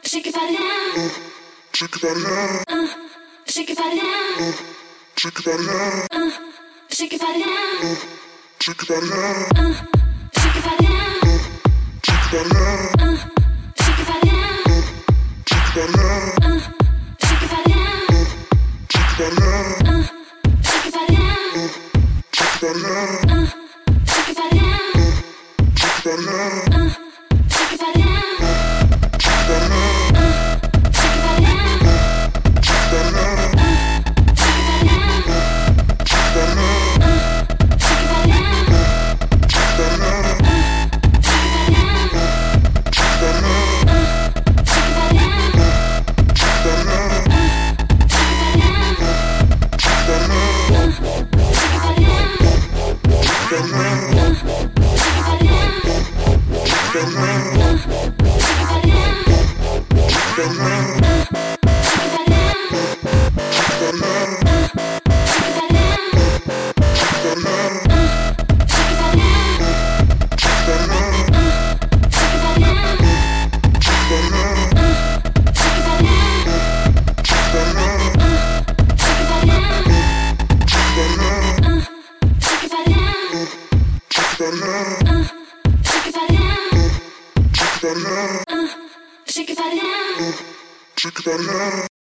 Shake your body down. Shake your body down. Shake your body down. Shake your body down. Shake your body down. Shake your body down. Shake your body down. Shake your body down. Shake your body down. Shake your body down. Shake your body down. Shake your body down. Shake your body down. Shake your body down. Shake your body down. Shake your body down. Shake your body down. Shake your body down. Shake your body down.